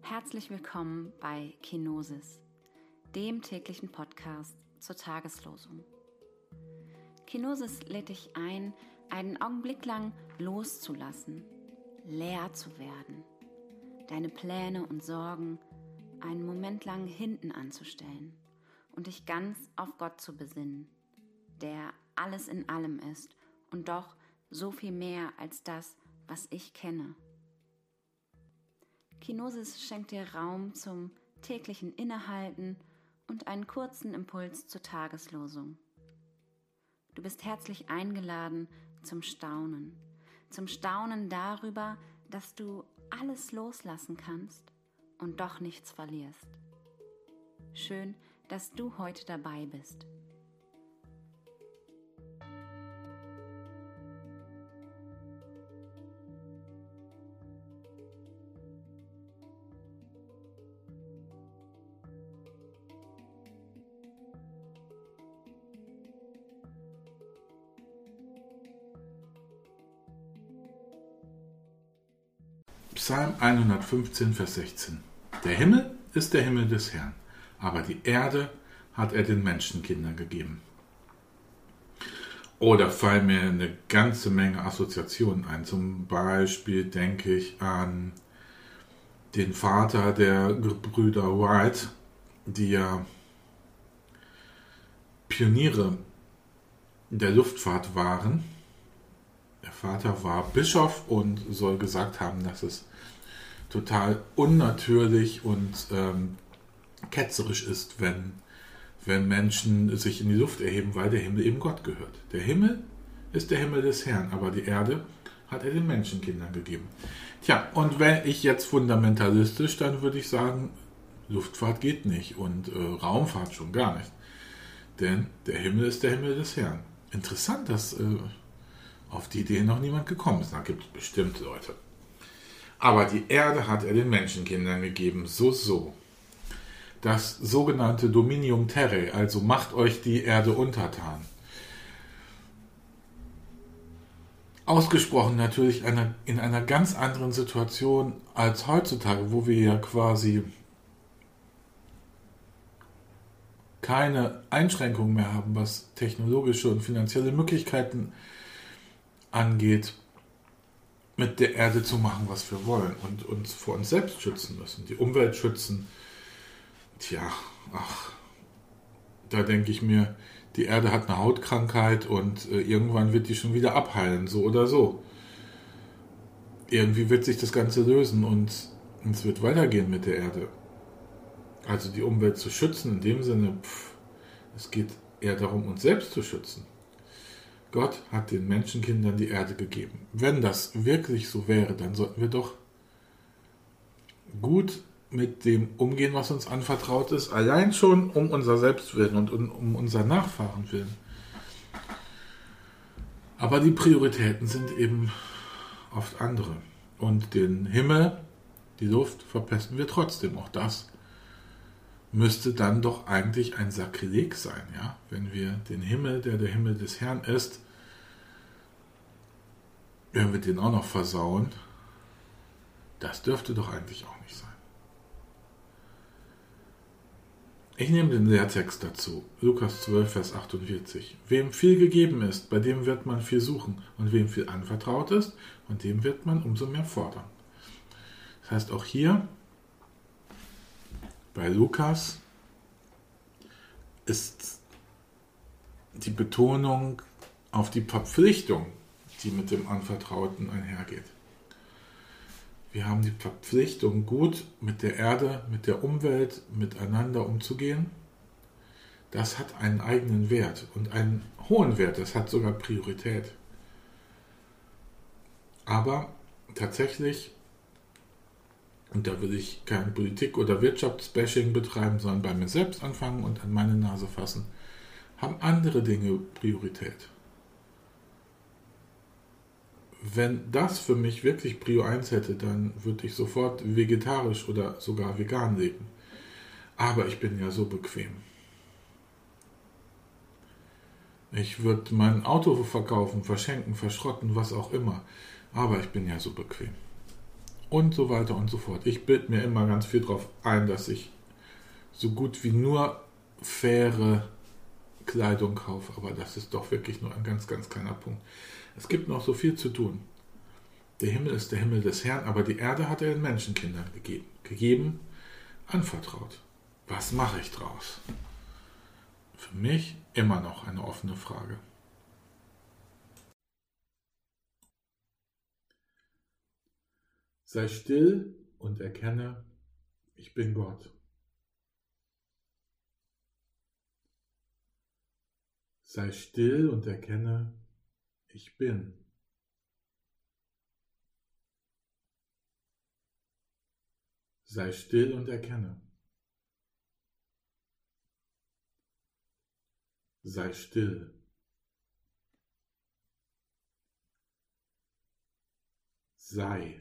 Herzlich willkommen bei Kenosis, dem täglichen Podcast zur Tageslosung. Kenosis lädt dich ein, einen Augenblick lang loszulassen, leer zu werden, deine Pläne und Sorgen einen Moment lang hinten anzustellen und dich ganz auf Gott zu besinnen, der alles in allem ist und doch so viel mehr als das, was ich kenne. Kenosis schenkt dir Raum zum täglichen Innehalten und einen kurzen Impuls zur Tageslosung. Du bist herzlich eingeladen zum Staunen darüber, dass du alles loslassen kannst und doch nichts verlierst. Schön, dass du heute dabei bist. Psalm 115, Vers 16. Der Himmel ist der Himmel des Herrn, aber die Erde hat er den Menschenkindern gegeben. Oder fallen mir eine ganze Menge Assoziationen ein. Zum Beispiel denke ich an den Vater der Gebrüder Wright, die ja Pioniere der Luftfahrt waren. Der Vater war Bischof und soll gesagt haben, dass es total unnatürlich und ketzerisch ist, wenn Menschen sich in die Luft erheben, weil der Himmel eben Gott gehört. Der Himmel ist der Himmel des Herrn, aber die Erde hat er den Menschenkindern gegeben. Tja, und wenn ich jetzt fundamentalistisch, dann würde ich sagen, Luftfahrt geht nicht und Raumfahrt schon gar nicht. Denn der Himmel ist der Himmel des Herrn. Interessant, dass auf die Idee noch niemand gekommen ist. Da gibt es bestimmt Leute. Aber die Erde hat er den Menschenkindern gegeben. So. Das sogenannte Dominium Terrae, also macht euch die Erde untertan. Ausgesprochen natürlich in einer ganz anderen Situation als heutzutage, wo wir ja quasi keine Einschränkungen mehr haben, was technologische und finanzielle Möglichkeiten angeht, mit der Erde zu machen, was wir wollen und uns vor uns selbst schützen müssen, die Umwelt schützen. Da denke ich mir, die Erde hat eine Hautkrankheit und irgendwann wird die schon wieder abheilen, so oder so. Irgendwie wird sich das Ganze lösen und es wird weitergehen mit der Erde. Also die Umwelt zu schützen, in dem Sinne, es geht eher darum, uns selbst zu schützen. Gott hat den Menschenkindern die Erde gegeben. Wenn das wirklich so wäre, dann sollten wir doch gut mit dem umgehen, was uns anvertraut ist, allein schon um unser Selbstwillen und um unser Nachfahren willen. Aber die Prioritäten sind eben oft andere. Und den Himmel, die Luft, verpesten wir trotzdem. Auch das müsste dann doch eigentlich ein Sakrileg sein, ja? Wenn wir den Himmel, der Himmel des Herrn ist, wenn wir den auch noch versauen, das dürfte doch eigentlich auch nicht sein. Ich nehme den Lehrtext dazu, Lukas 12, Vers 48. Wem viel gegeben ist, bei dem wird man viel suchen, und wem viel anvertraut ist, von dem wird man umso mehr fordern. Das heißt, auch hier bei Lukas ist die Betonung auf die Verpflichtung, die mit dem Anvertrauten einhergeht. Wir haben die Verpflichtung, gut mit der Erde, mit der Umwelt, miteinander umzugehen. Das hat einen eigenen Wert und einen hohen Wert, das hat sogar Priorität. Aber tatsächlich, und da will ich kein Politik- oder Wirtschaftsbashing betreiben, sondern bei mir selbst anfangen und an meine Nase fassen, haben andere Dinge Priorität. Wenn das für mich wirklich Prio 1 hätte, dann würde ich sofort vegetarisch oder sogar vegan leben. Aber ich bin ja so bequem. Ich würde mein Auto verkaufen, verschenken, verschrotten, was auch immer. Aber ich bin ja so bequem. und so weiter und so fort. Ich bilde mir immer ganz viel drauf ein, dass ich so gut wie nur faire Kleidung kaufe, aber das ist doch wirklich nur ein ganz, ganz kleiner Punkt. Es gibt noch so viel zu tun. Der Himmel ist der Himmel des Herrn, aber die Erde hat er den Menschenkindern gegeben, anvertraut. Was mache ich draus? Für mich immer noch eine offene Frage. Sei still und erkenne, ich bin Gott. Sei still und erkenne, ich bin. Sei still und erkenne. Sei still. Sei.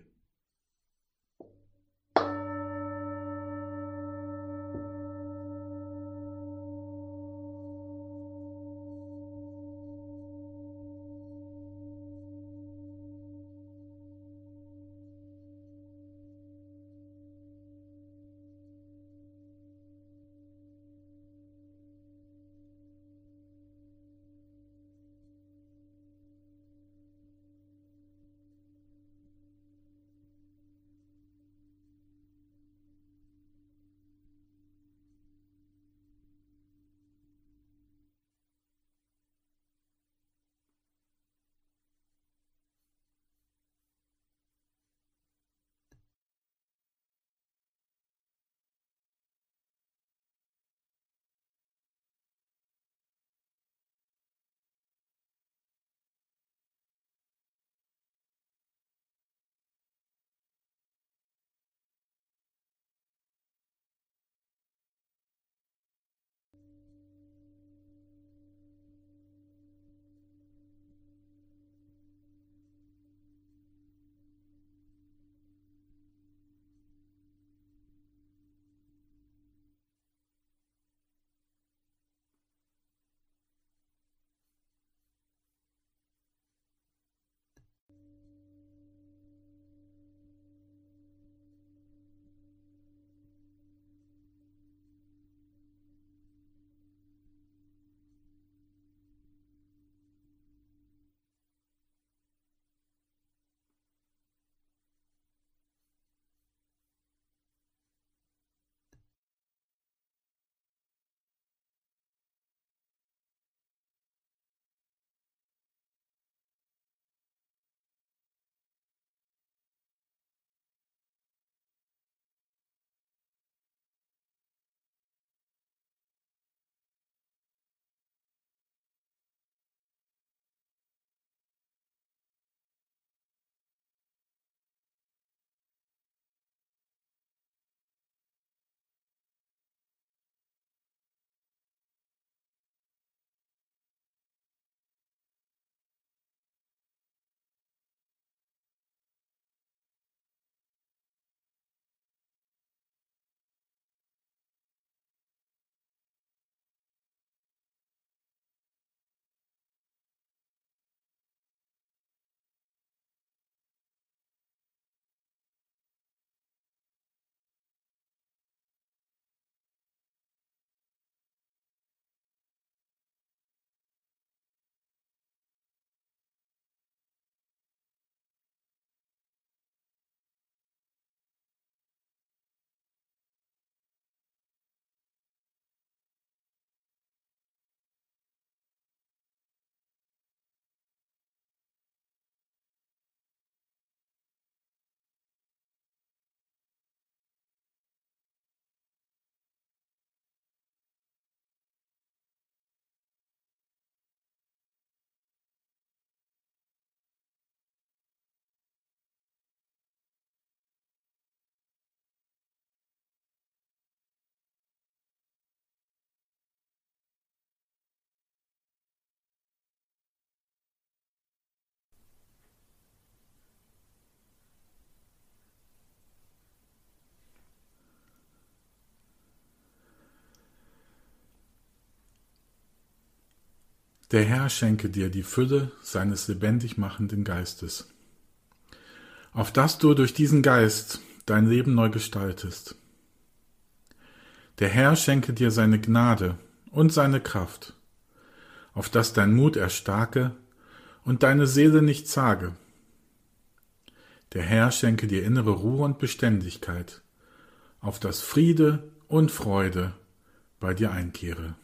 Der Herr schenke dir die Fülle seines lebendig machenden Geistes. auf dass du durch diesen Geist dein Leben neu gestaltest. Der Herr schenke dir seine Gnade und seine Kraft, auf dass dein Mut erstarke und deine Seele nicht zage. Der Herr schenke dir innere Ruhe und Beständigkeit, auf dass Friede und Freude bei dir einkehre.